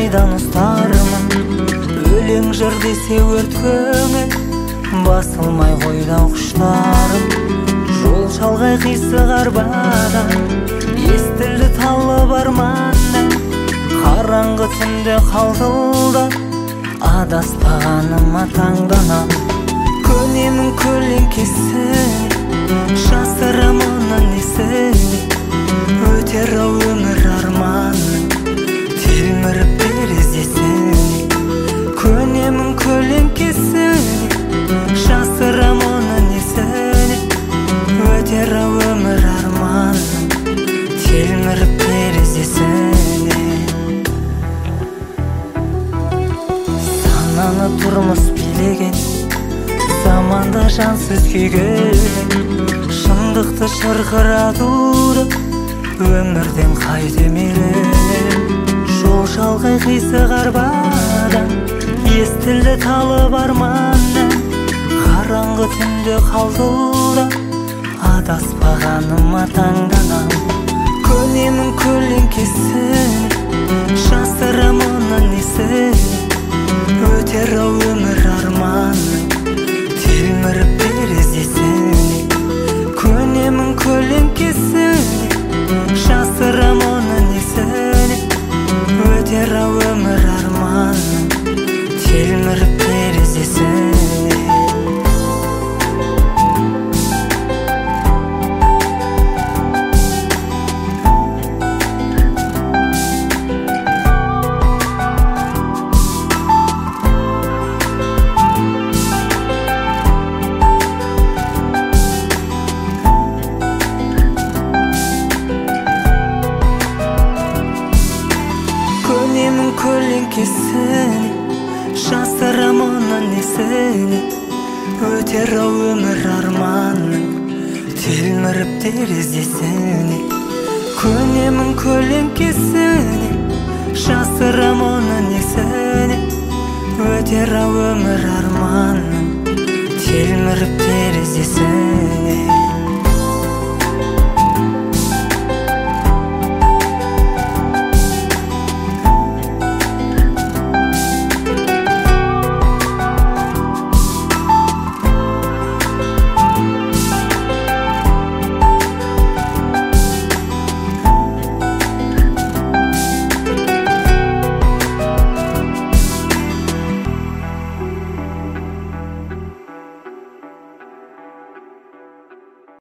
қайдан ұстармын, өлең жыр десе өрт көңіл, басылмай қойды құштарым. Жол шалғай қисық арбадан, естілді талып арманнан, қараңғы түнде қалдылдап, адаспағаныма таңданам. Көнемін көлеңкесіне, жасырам оны несіне, өтер өмір арманның телміріп терезесіне. Көнемін көлеңкесіне, жасырам оны несіне, өтер өмір арманның телміріп терезесіне. Сананы тұрмыс билеген, заманда жансыз күйген, шындықты шырқыратуды өмірден қайтемелен. Жол шалғай қисық арбадан, естілді талып арманнан, қараңғы түнде қалдылдап, адаспағаныма таңданам. Көнемін көлеңкесіне, жасырам оны несіне, өтер өмір арманның телміріп терезесіне. Көнемін көлеңкесіне, жасырам оны несіне, өтер өмір арманның телміріп терезесіне. Көнемін көлеңкесіне, жасырам оны несіне, өтер өмір арманның телміріп терезесіне. Көнемін көлеңкесіне, жасырам оны несіне, өтер өмір арманның телміріп терезесіне.